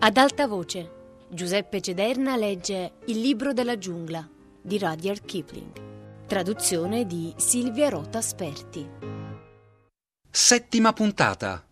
Ad alta voce, Giuseppe Cederna legge Il libro della giungla di Rudyard Kipling. Traduzione di Silvia Rota Sperti. 7ª puntata.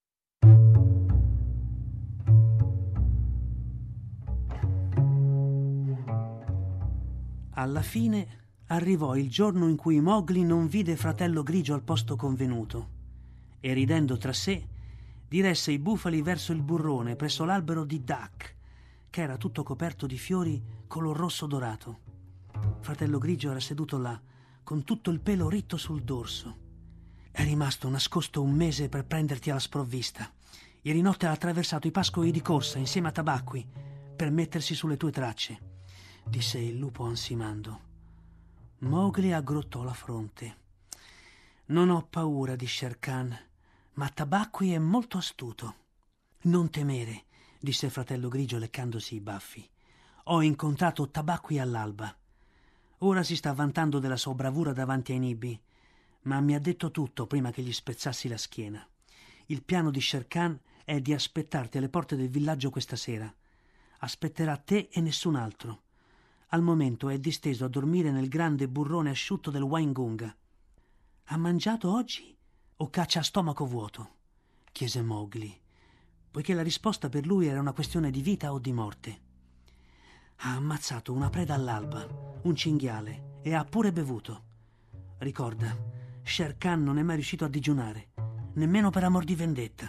Alla fine arrivò il giorno in cui Mowgli non vide fratello grigio al posto convenuto e, ridendo tra sé, diresse i bufali verso il burrone presso l'albero di Dak, che era tutto coperto di fiori color rosso dorato. Fratello grigio era seduto là, con tutto il pelo ritto sul dorso. È rimasto nascosto un mese per prenderti alla sprovvista. Ieri notte ha attraversato i pascoli di corsa insieme a Tabaqui per mettersi sulle tue tracce, disse il lupo ansimando. Mowgli aggrottò la fronte. Non ho paura di Shere Khan, ma Tabaqui è molto astuto. Non temere, disse fratello grigio leccandosi i baffi. Ho incontrato Tabaqui all'alba. Ora si sta vantando della sua bravura davanti ai Nibi, ma mi ha detto tutto prima che gli spezzassi la schiena. Il piano di Shere Khan è di aspettarti alle porte del villaggio questa sera. Aspetterà te e nessun altro. Al momento è disteso a dormire nel grande burrone asciutto del Waingunga. Ha mangiato oggi o caccia a stomaco vuoto? Chiese Mowgli, poiché la risposta per lui era una questione di vita o di morte. Ha ammazzato una preda all'alba, un cinghiale, e ha pure bevuto. Ricorda, Shere Khan non è mai riuscito a digiunare, nemmeno per amor di vendetta.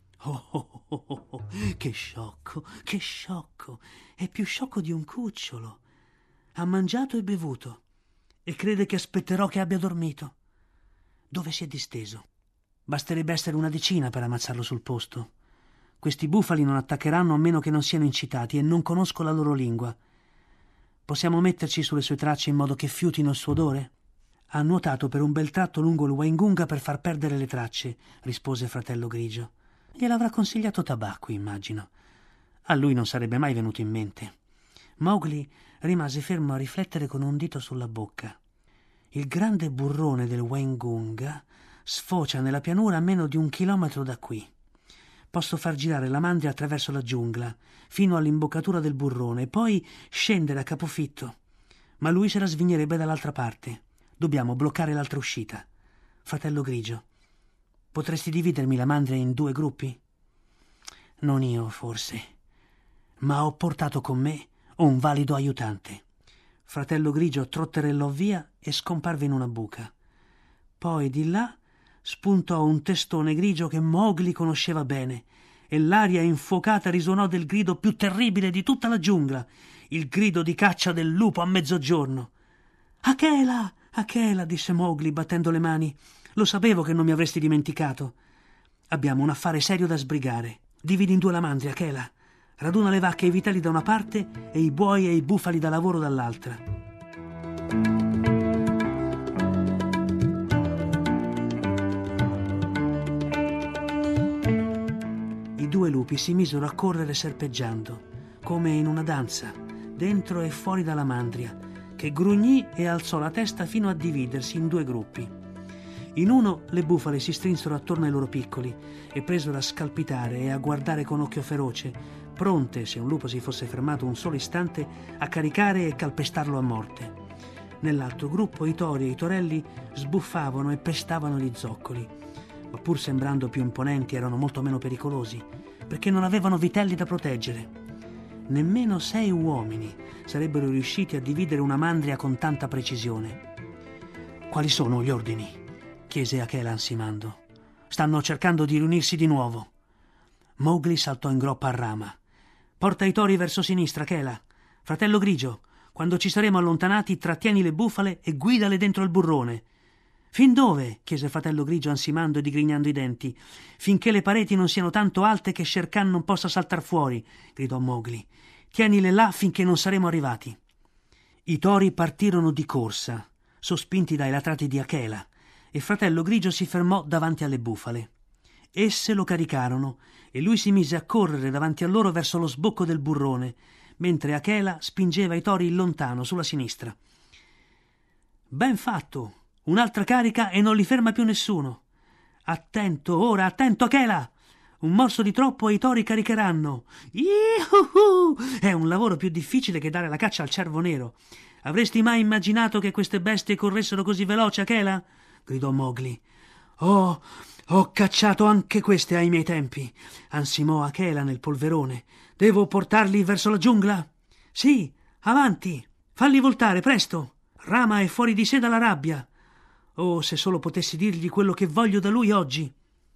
Oh, che sciocco, che sciocco! È più sciocco di un cucciolo. Ha mangiato e bevuto e crede che aspetterò che abbia dormito. Dove si è disteso? Basterebbe essere una decina per ammazzarlo sul posto. Questi bufali non attaccheranno a meno che non siano incitati e non conosco la loro lingua. Possiamo metterci sulle sue tracce in modo che fiutino il suo odore? Ha nuotato per un bel tratto lungo il Waingunga per far perdere le tracce, rispose fratello grigio. Gliel'avrà consigliato Tabaqui, immagino. A lui non sarebbe mai venuto in mente. Mowgli rimase fermo a riflettere con un dito sulla bocca. Il grande burrone del Waingunga sfocia nella pianura a meno di 1 chilometro da qui. Posso far girare la mandria attraverso la giungla, fino all'imboccatura del burrone, e poi scendere a capofitto. Ma lui se la svignerebbe dall'altra parte. Dobbiamo bloccare l'altra uscita. Fratello grigio, potresti dividermi la mandria in 2 gruppi? Non io, forse, ma ho portato con me un valido aiutante. Fratello grigio trotterellò via e scomparve in una buca. Poi di là spuntò un testone grigio che Mowgli conosceva bene e l'aria infuocata risuonò del grido più terribile di tutta la giungla, il grido di caccia del lupo a mezzogiorno. Akela, Akela, disse Mowgli battendo le mani. Lo sapevo che non mi avresti dimenticato. Abbiamo un affare serio da sbrigare. Dividi in 2 la mandria, Akela. Raduna le vacche e i vitelli da una parte e i buoi e i bufali da lavoro dall'altra. I 2 lupi si misero a correre serpeggiando, come in una danza, dentro e fuori dalla mandria, che grugnì e alzò la testa fino a dividersi in 2 gruppi. In uno le bufale si strinsero attorno ai loro piccoli e presero a scalpitare e a guardare con occhio feroce, pronte, se un lupo si fosse fermato un solo istante, a caricare e calpestarlo a morte. Nell'altro gruppo i tori e i torelli sbuffavano e pestavano gli zoccoli, ma pur sembrando più imponenti erano molto meno pericolosi, perché non avevano vitelli da proteggere. Nemmeno 6 uomini sarebbero riusciti a dividere una mandria con tanta precisione. Quali sono gli ordini? Chiese Akela ansimando. Stanno cercando di riunirsi di nuovo. Mowgli saltò in groppa a rama. Porta i tori verso sinistra, Akela. Fratello grigio, quando ci saremo allontanati, trattieni le bufale e guidale dentro il burrone. Fin dove? Chiese fratello grigio ansimando e digrignando i denti. Finché le pareti non siano tanto alte che Shere Khan non possa saltar fuori, gridò Mowgli. Tienile là finché non saremo arrivati. I tori partirono di corsa, sospinti dai latrati di Akela, e fratello grigio si fermò davanti alle bufale. Esse lo caricarono e lui si mise a correre davanti a loro verso lo sbocco del burrone, mentre Akela spingeva i tori in lontano sulla sinistra. Ben fatto! Un'altra carica e non li ferma più nessuno. Attento, ora, attento, Akela! Un morso di troppo e i tori caricheranno. Iuhu! È un lavoro più difficile che dare la caccia al cervo nero. Avresti mai immaginato che queste bestie corressero così veloci, Akela? Gridò Mowgli. Oh, ho cacciato anche queste ai miei tempi, ansimò Akela nel polverone. Devo portarli verso la giungla? Sì, avanti, falli voltare, presto. Rama è fuori di sé dalla rabbia. Oh, se solo potessi dirgli quello che voglio da lui oggi.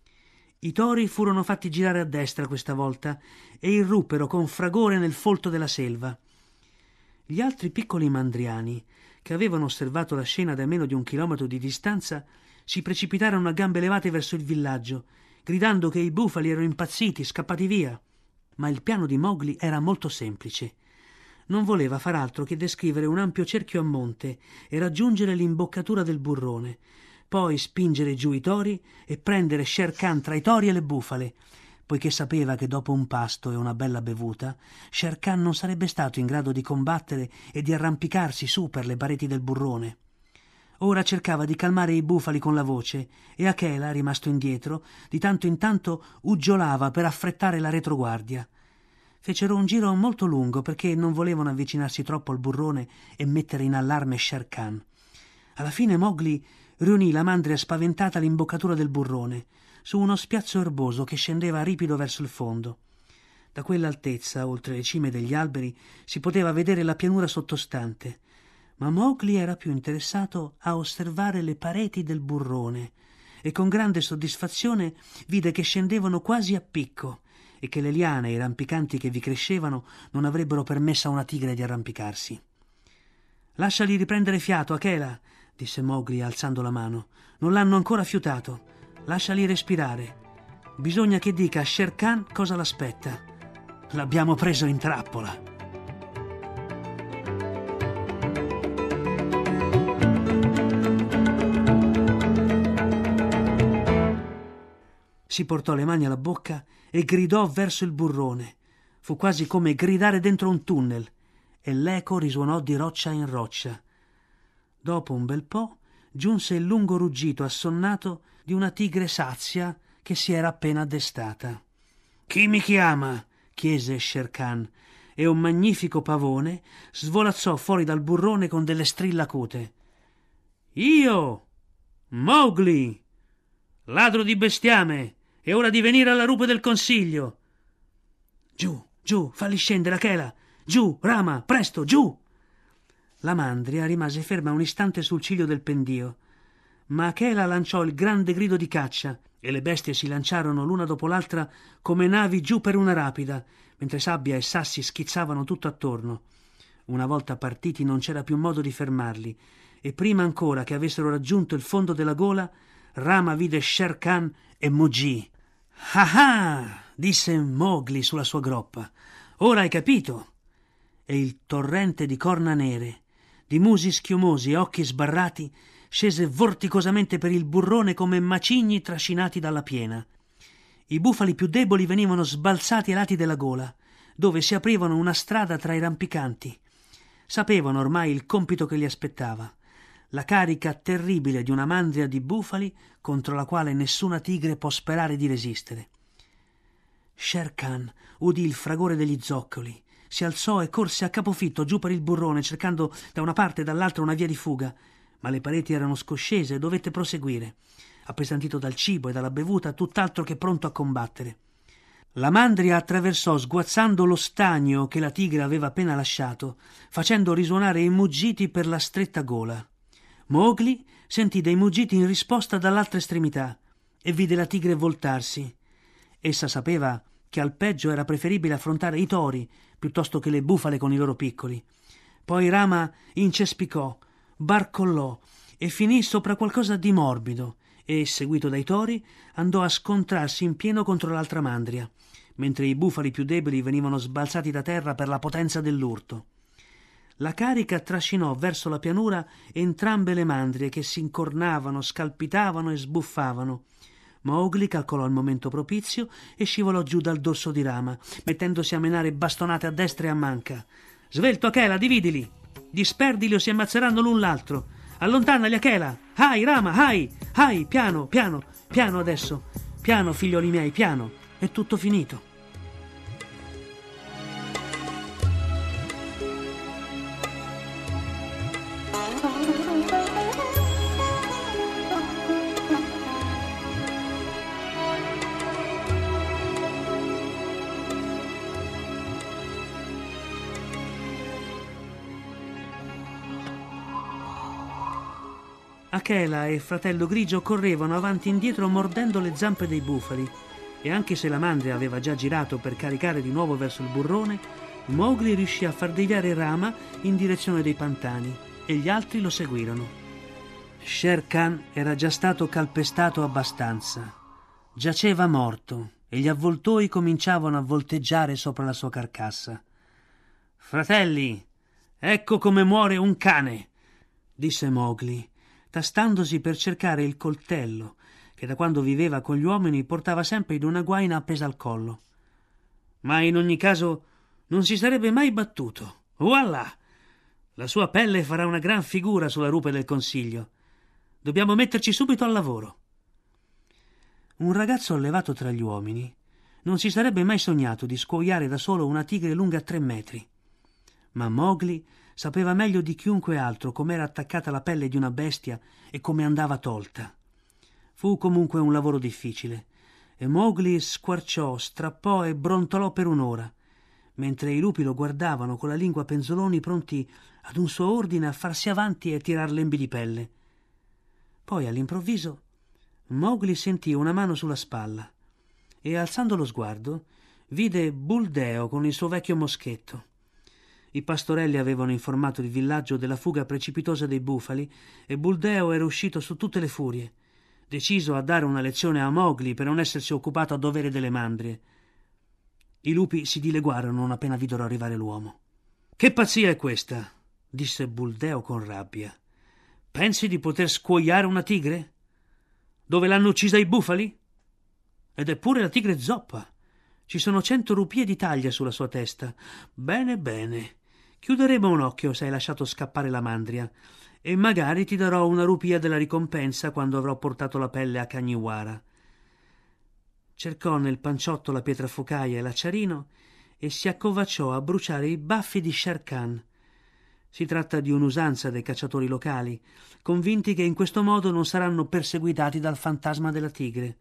I tori furono fatti girare a destra questa volta e irruppero con fragore nel folto della selva. Gli altri piccoli mandriani, che avevano osservato la scena da meno di 1 chilometro di distanza, si precipitarono a gambe levate verso il villaggio, gridando che i bufali erano impazziti, scappati via. Ma il piano di Mowgli era molto semplice. Non voleva far altro che descrivere un ampio cerchio a monte e raggiungere l'imboccatura del burrone, poi spingere giù i tori e prendere Shere Khan tra i tori e le bufale, poiché sapeva che dopo un pasto e una bella bevuta Shere Khan non sarebbe stato in grado di combattere e di arrampicarsi su per le pareti del burrone. Ora cercava di calmare i bufali con la voce e Akela, rimasto indietro, di tanto in tanto uggiolava per affrettare la retroguardia. Fecero un giro molto lungo perché non volevano avvicinarsi troppo al burrone e mettere in allarme Shere Khan. Alla fine Mowgli riunì la mandria spaventata all'imboccatura del burrone, su uno spiazzo erboso che scendeva ripido verso il fondo. Da quell'altezza, oltre le cime degli alberi, si poteva vedere la pianura sottostante, ma Mowgli era più interessato a osservare le pareti del burrone e con grande soddisfazione vide che scendevano quasi a picco e che le liane e i rampicanti che vi crescevano non avrebbero permesso a una tigre di arrampicarsi. «Lasciali riprendere fiato, Akela», disse Mowgli alzando la mano. «Non l'hanno ancora fiutato. Lasciali respirare. Bisogna che dica a Shere Khan cosa l'aspetta. L'abbiamo preso in trappola». Si portò le mani alla bocca e gridò verso il burrone. Fu quasi come gridare dentro un tunnel e l'eco risuonò di roccia in roccia. Dopo un bel po' giunse il lungo ruggito assonnato di una tigre sazia che si era appena addestata. «Chi mi chiama?» chiese Shere Khan, e un magnifico pavone svolazzò fuori dal burrone con delle strilla acute. «Io, Mowgli, ladro di bestiame, è ora di venire alla rupe del consiglio!» «Giù, giù, falli scendere, Akela! Giù, Rama, presto, giù!» La mandria rimase ferma un istante sul ciglio del pendio, ma Akela lanciò il grande grido di caccia e le bestie si lanciarono l'una dopo l'altra come navi giù per una rapida, mentre sabbia e sassi schizzavano tutto attorno. Una volta partiti non c'era più modo di fermarli, e prima ancora che avessero raggiunto il fondo della gola, Rama vide Shere Khan e muggì. «Ah ah!» disse Mowgli sulla sua groppa. «Ora hai capito?» E il torrente di corna nere, di musi schiumosi e occhi sbarrati, scese vorticosamente per il burrone come macigni trascinati dalla piena. I bufali più deboli venivano sbalzati ai lati della gola, dove si aprivano una strada tra i rampicanti. Sapevano ormai il compito che li aspettava, la carica terribile di una mandria di bufali contro la quale nessuna tigre può sperare di resistere. Shere Khan udì il fragore degli zoccoli, si alzò e corse a capofitto giù per il burrone, cercando da una parte e dall'altra una via di fuga, ma le pareti erano scoscese e dovette proseguire, appesantito dal cibo e dalla bevuta, tutt'altro che pronto a combattere. La mandria attraversò sguazzando lo stagno che la tigre aveva appena lasciato, facendo risuonare i muggiti per la stretta gola. Mowgli sentì dei muggiti in risposta dall'altra estremità e vide la tigre voltarsi. Essa sapeva che al peggio era preferibile affrontare i tori piuttosto che le bufale con i loro piccoli. Poi Rama incespicò, barcollò e finì sopra qualcosa di morbido e, seguito dai tori, andò a scontrarsi in pieno contro l'altra mandria, mentre i bufali più deboli venivano sbalzati da terra per la potenza dell'urto. La carica trascinò verso la pianura entrambe le mandrie che si incornavano, scalpitavano e sbuffavano. Mowgli calcolò il momento propizio e scivolò giù dal dorso di Rama, mettendosi a menare bastonate a destra e a manca. «Svelto, Akela, dividili! Disperdili o si ammazzeranno l'un l'altro! Allontanali, Akela! Hai, Rama, hai! Hai, piano, piano, piano adesso! Piano, figlioli miei, piano! è tutto finito. Akela e fratello Grigio correvano avanti e indietro mordendo le zampe dei bufali, e anche se la mandria aveva già girato per caricare di nuovo verso il burrone, Mowgli riuscì a far deviare Rama in direzione dei pantani e gli altri lo seguirono. Shere Khan era già stato calpestato abbastanza. Giaceva morto e gli avvoltoi cominciavano a volteggiare sopra la sua carcassa. «Fratelli, ecco come muore un cane», disse Mowgli, tastandosi per cercare il coltello che da quando viveva con gli uomini portava sempre in una guaina appesa al collo. Ma in ogni caso non si sarebbe mai battuto. Voilà! La sua pelle farà una gran figura sulla rupe del consiglio. Dobbiamo metterci subito al lavoro. Un ragazzo allevato tra gli uomini non si sarebbe mai sognato di scuoiare da solo una tigre lunga 3 metri. Ma Mowgli sapeva meglio di chiunque altro com'era attaccata la pelle di una bestia e come andava tolta. Fu comunque un lavoro difficile, e Mowgli squarciò, strappò e brontolò per un'ora, mentre i lupi lo guardavano con la lingua penzoloni pronti ad un suo ordine a farsi avanti e tirar lembi di pelle. Poi all'improvviso Mowgli sentì una mano sulla spalla e, alzando lo sguardo, vide Buldeo con il suo vecchio moschetto. I pastorelli avevano informato il villaggio della fuga precipitosa dei bufali e Buldeo era uscito su tutte le furie, deciso a dare una lezione a Mowgli per non essersi occupato a dovere delle mandrie. I lupi si dileguarono non appena videro arrivare l'uomo. «Che pazzia è questa?» disse Buldeo con rabbia. «Pensi di poter scuoiare una tigre? Dove l'hanno uccisa i bufali? Ed è pure la tigre zoppa. Ci sono 100 rupie di taglia sulla sua testa. Bene, bene. Chiuderemo un occhio se hai lasciato scappare la mandria, e magari ti darò una rupia della ricompensa quando avrò portato la pelle a Kagniwara». Cercò nel panciotto la pietrafocaia e l'acciarino e si accovacciò a bruciare i baffi di Shere Khan. Si tratta di un'usanza dei cacciatori locali, convinti che in questo modo non saranno perseguitati dal fantasma della tigre.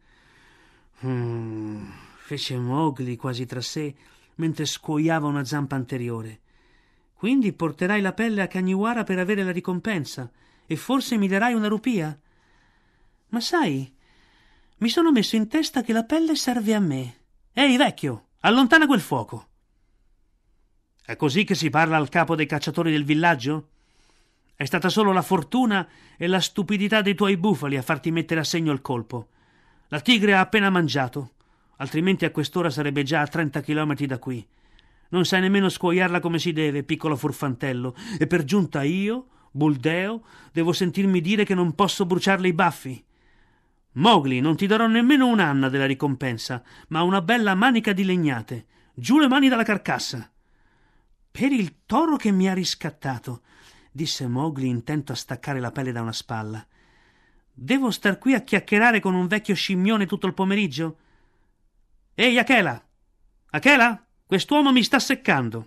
Fece Mowgli quasi tra sé mentre scuoiava una zampa anteriore. «Quindi porterai la pelle a Kagniwara per avere la ricompensa e forse mi darai una rupia? Ma sai, mi sono messo in testa che la pelle serve a me. Ehi, vecchio, allontana quel fuoco!» «È così che si parla al capo dei cacciatori del villaggio? È stata solo la fortuna e la stupidità dei tuoi bufali a farti mettere a segno il colpo. La tigre ha appena mangiato, altrimenti a quest'ora sarebbe già a 30 chilometri da qui. Non sai nemmeno scuoiarla come si deve, piccolo furfantello, e per giunta io, Buldeo, devo sentirmi dire che non posso bruciarle i baffi. Mowgli, non ti darò nemmeno un'anna della ricompensa, ma una bella manica di legnate. Giù le mani dalla carcassa!» «Per il toro che mi ha riscattato», disse Mowgli intento a staccare la pelle da una spalla. «Devo star qui a chiacchierare con un vecchio scimmione tutto il pomeriggio? Ehi, Akela! Akela! Quest'uomo mi sta seccando!»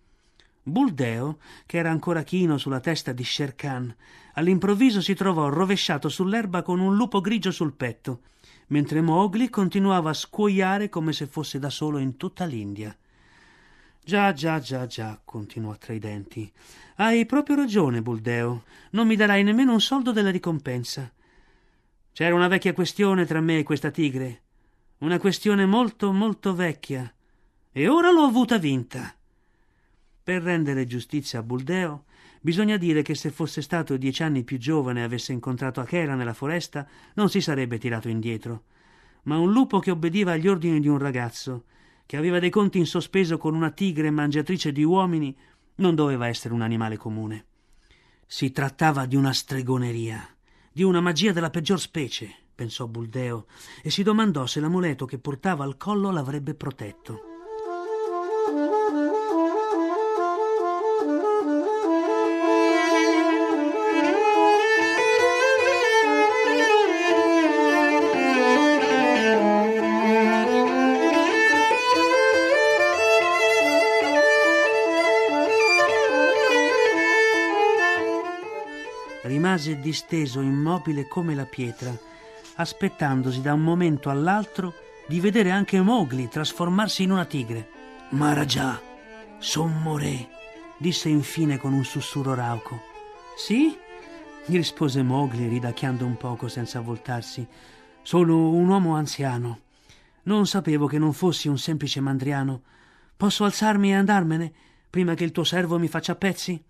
Buldeo, che era ancora chino sulla testa di Shere Khan, all'improvviso si trovò rovesciato sull'erba con un lupo grigio sul petto, mentre Mowgli continuava a scuoiare come se fosse da solo in tutta l'India. Già, continuò tra i denti. «Hai proprio ragione, Buldeo. Non mi darai nemmeno un soldo della ricompensa. C'era una vecchia questione tra me e questa tigre. Una questione molto, molto vecchia. E ora l'ho avuta vinta». Per rendere giustizia a Buldeo, bisogna dire che se fosse stato 10 anni più giovane e avesse incontrato Akela nella foresta, non si sarebbe tirato indietro. Ma un lupo che obbediva agli ordini di un ragazzo, che aveva dei conti in sospeso con una tigre mangiatrice di uomini, non doveva essere un animale comune. Si trattava di una stregoneria, di una magia della peggior specie, pensò Buldeo, e si domandò se l'amuleto che portava al collo l'avrebbe protetto. rimase disteso immobile come la pietra, aspettandosi da un momento all'altro di vedere anche Mowgli trasformarsi in una tigre. «Maharaja, son moré», disse infine con un sussurro rauco. «Sì?» gli rispose Mowgli, ridacchiando un poco senza voltarsi. «Sono un uomo anziano. Non sapevo che non fossi un semplice mandriano. Posso alzarmi e andarmene prima che il tuo servo mi faccia a pezzi?»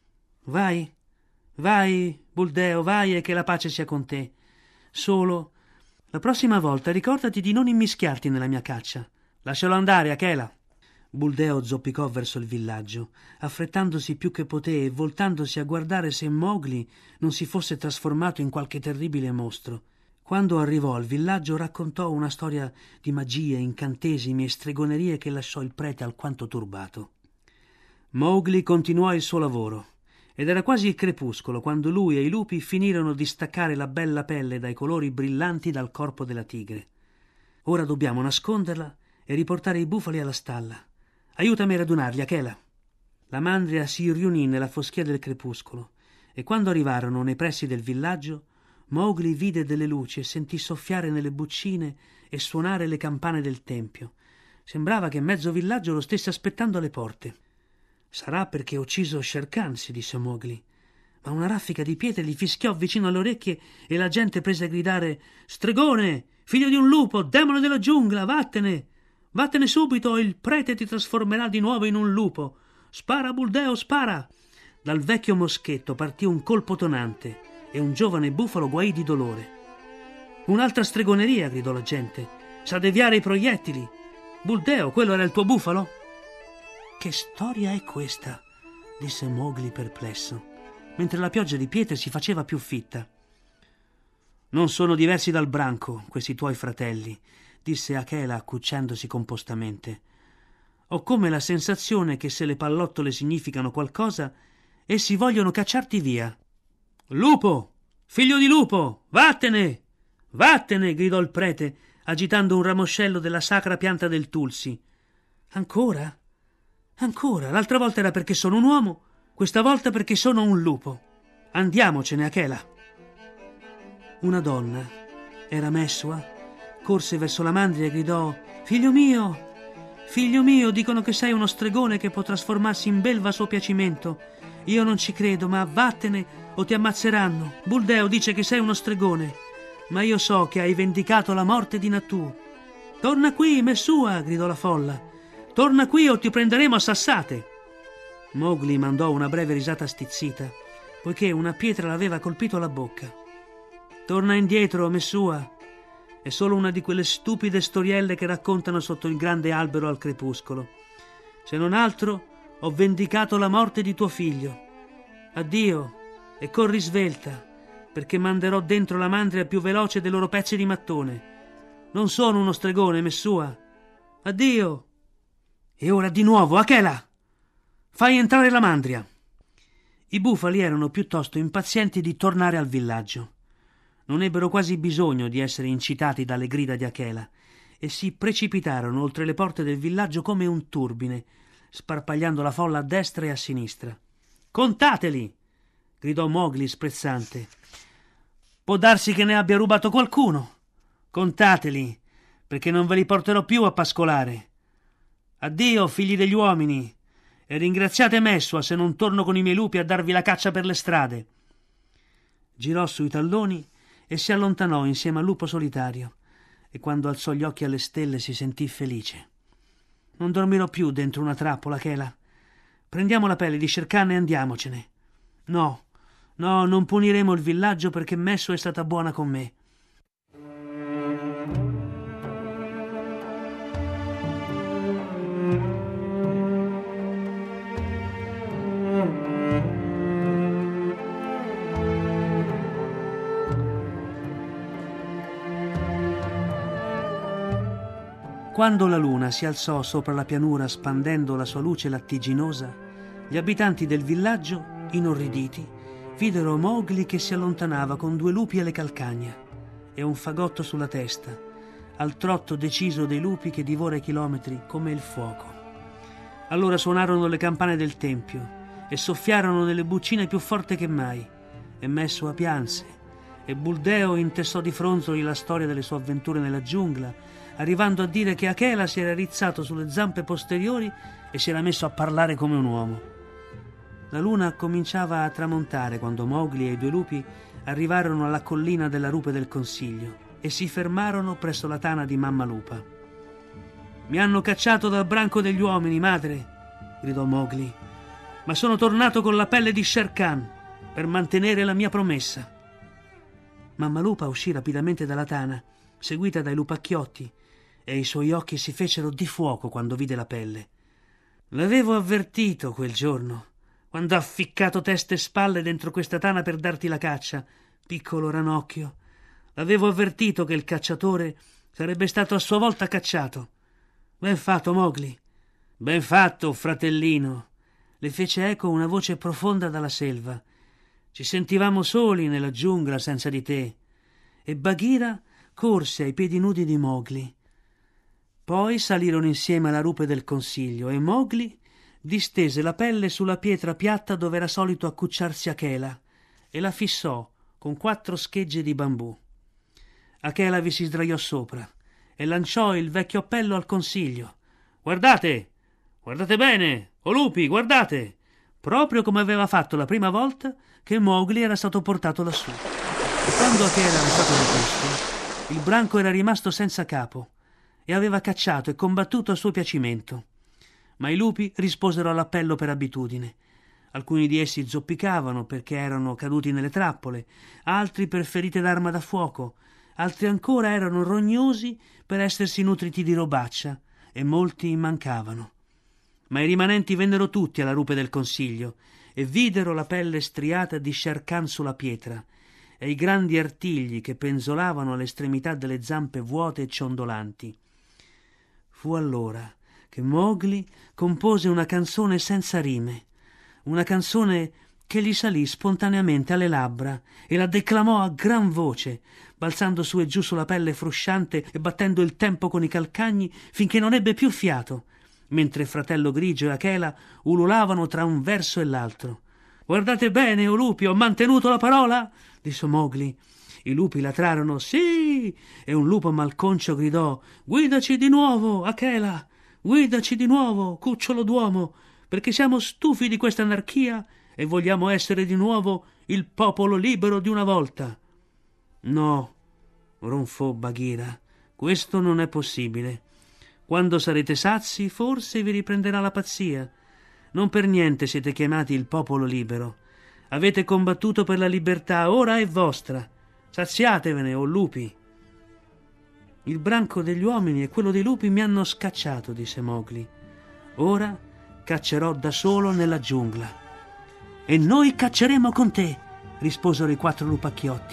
«Vai, vai, Buldeo, vai, e che la pace sia con te. Solo, la prossima volta ricordati di non immischiarti nella mia caccia. Lascialo andare, Akela». Buldeo zoppicò verso il villaggio, affrettandosi più che poté e voltandosi a guardare se Mowgli non si fosse trasformato in qualche terribile mostro. Quando arrivò al villaggio raccontò una storia di magie, incantesimi e stregonerie che lasciò il prete alquanto turbato. Mowgli continuò il suo lavoro ed era quasi il crepuscolo quando lui e i lupi finirono di staccare la bella pelle dai colori brillanti dal corpo della tigre. «Ora dobbiamo nasconderla e riportare i bufali alla stalla. Aiutami a radunarli, Akela». La mandria si riunì nella foschia del crepuscolo e quando arrivarono nei pressi del villaggio, Mowgli vide delle luci e sentì soffiare nelle buccine e suonare le campane del tempio. Sembrava che mezzo villaggio lo stesse aspettando alle porte. «Sarà perché ho ucciso Shere Khan», si disse Mowgli, ma una raffica di pietre gli fischiò vicino alle orecchie e la gente prese a gridare: «Stregone, figlio di un lupo, demone della giungla, vattene! Vattene subito o il prete ti trasformerà di nuovo in un lupo! Spara, Buldeo, spara!» Dal vecchio moschetto partì un colpo tonante e un giovane bufalo guaì di dolore. «Un'altra stregoneria!» gridò la gente. «Sa deviare i proiettili! Buldeo, quello era il tuo bufalo?» «Che storia è questa?» disse Mowgli perplesso, mentre la pioggia di pietre si faceva più fitta. «Non sono diversi dal branco, questi tuoi fratelli», disse Akela accucciandosi compostamente. «Ho come la sensazione che se le pallottole significano qualcosa, essi vogliono cacciarti via». «Lupo! Figlio di lupo! Vattene! Vattene!» gridò il prete, agitando un ramoscello della sacra pianta del tulsi. «Ancora? Ancora? L'altra volta era perché sono un uomo, questa volta perché sono un lupo. Andiamocene, Akela». Una donna, era Messua, corse verso la mandria e gridò: Figlio mio, dicono che sei uno stregone che può trasformarsi in belva a suo piacimento. Io non ci credo, ma vattene o ti ammazzeranno. Buldeo dice che sei uno stregone, ma io so che hai vendicato la morte di Natù». «Torna qui, Messua!» gridò la folla. «Torna qui o ti prenderemo a sassate!» Mowgli mandò una breve risata stizzita, poiché una pietra l'aveva colpito alla bocca. «Torna indietro, Messua! È solo una di quelle stupide storielle che raccontano sotto il grande albero al crepuscolo. Se non altro, ho vendicato la morte di tuo figlio. Addio e corri svelta, perché manderò dentro la mandria più veloce dei loro pezzi di mattone. Non sono uno stregone, Messua. Addio!» «E ora di nuovo, Akela! Fai entrare la mandria!» I bufali erano piuttosto impazienti di tornare al villaggio. Non ebbero quasi bisogno di essere incitati dalle grida di Akela e si precipitarono oltre le porte del villaggio come un turbine, sparpagliando la folla a destra e a sinistra. «Contateli!» gridò Mowgli sprezzante. «Può darsi che ne abbia rubato qualcuno. Contateli, perché non ve li porterò più a pascolare. Addio, figli degli uomini, e ringraziate Messua se non torno con i miei lupi a darvi la caccia per le strade». Girò sui talloni e si allontanò insieme al lupo solitario, e quando alzò gli occhi alle stelle si sentì felice. «Non dormirò più dentro una trappola, Akela. Prendiamo la pelle di Shere Khan e andiamocene. No, non puniremo il villaggio perché Messua è stata buona con me». Quando la luna si alzò sopra la pianura spandendo la sua luce lattiginosa, gli abitanti del villaggio, inorriditi, videro Mowgli che si allontanava con 2 lupi alle calcagna e un fagotto sulla testa, al trotto deciso dei lupi che divora i chilometri come il fuoco. Allora suonarono le campane del tempio e soffiarono nelle buccine più forte che mai, e Messua pianse, e Buldeo intessò di fronzoli la storia delle sue avventure nella giungla, arrivando a dire che Akela si era rizzato sulle zampe posteriori e si era messo a parlare come un uomo. La luna cominciava a tramontare quando Mowgli e i 2 lupi arrivarono alla collina della rupe del consiglio e si fermarono presso la tana di Mamma Lupa. «Mi hanno cacciato dal branco degli uomini, madre!» gridò Mowgli. «Ma sono tornato con la pelle di Shere Khan per mantenere la mia promessa!» Mamma Lupa uscì rapidamente dalla tana, seguita dai lupacchiotti, e i suoi occhi si fecero di fuoco quando vide la pelle. «L'avevo avvertito quel giorno, quando ha ficcato testa e spalle dentro questa tana per darti la caccia, piccolo ranocchio. L'avevo avvertito che il cacciatore sarebbe stato a sua volta cacciato. Ben fatto, Mowgli. Ben fatto, fratellino!» le fece eco una voce profonda dalla selva. «Ci sentivamo soli nella giungla senza di te». E Bagheera corse ai piedi nudi di Mowgli. Poi salirono insieme alla rupe del consiglio e Mowgli distese la pelle sulla pietra piatta dove era solito accucciarsi Akela e la fissò con 4 schegge di bambù. Akela vi si sdraiò sopra e lanciò il vecchio appello al consiglio. «Guardate! Guardate bene! O lupi, guardate!» proprio come aveva fatto la prima volta che Mowgli era stato portato lassù. E quando Akela era stato deposto, il branco era rimasto senza capo e aveva cacciato e combattuto a suo piacimento. Ma i lupi risposero all'appello per abitudine. Alcuni di essi zoppicavano perché erano caduti nelle trappole, altri per ferite d'arma da fuoco, altri ancora erano rognosi per essersi nutriti di robaccia, e molti mancavano. Ma i rimanenti vennero tutti alla rupe del consiglio e videro la pelle striata di Shere Khan sulla pietra e i grandi artigli che penzolavano all'estremità delle zampe vuote e ciondolanti. Fu allora che Mowgli compose una canzone senza rime, una canzone che gli salì spontaneamente alle labbra e la declamò a gran voce, balzando su e giù sulla pelle frusciante e battendo il tempo con i calcagni finché non ebbe più fiato, mentre Fratello Grigio e Akela ululavano tra un verso e l'altro. «Guardate bene, o lupi, ho mantenuto la parola!» disse Mowgli. I lupi latrarono «Sì!» e un lupo malconcio gridò «Guidaci di nuovo, Akela! Guidaci di nuovo, cucciolo d'uomo, perché siamo stufi di questa anarchia e vogliamo essere di nuovo il popolo libero di una volta!» «No!» ronfò Bagheera. «Questo non è possibile. Quando sarete sazi, forse vi riprenderà la pazzia. Non per niente siete chiamati il popolo libero. Avete combattuto per la libertà, ora è vostra. Saziatevene, o lupi!» «Il branco degli uomini e quello dei lupi mi hanno scacciato», disse Mowgli. «Ora caccerò da solo nella giungla». «E noi cacceremo con te», risposero i 4 lupacchiotti.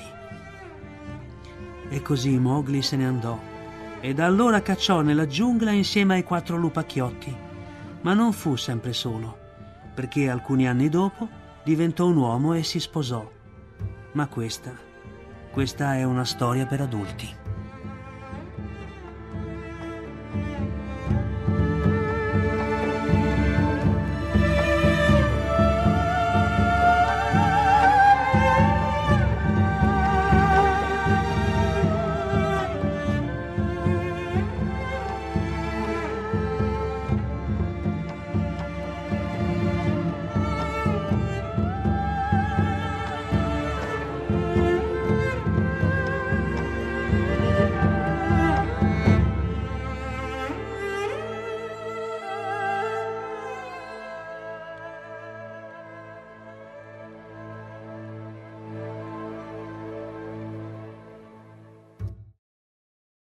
E così Mowgli se ne andò e da allora cacciò nella giungla insieme ai 4 lupacchiotti, ma non fu sempre solo, perché alcuni anni dopo diventò un uomo e si sposò. Ma questa è una storia per adulti.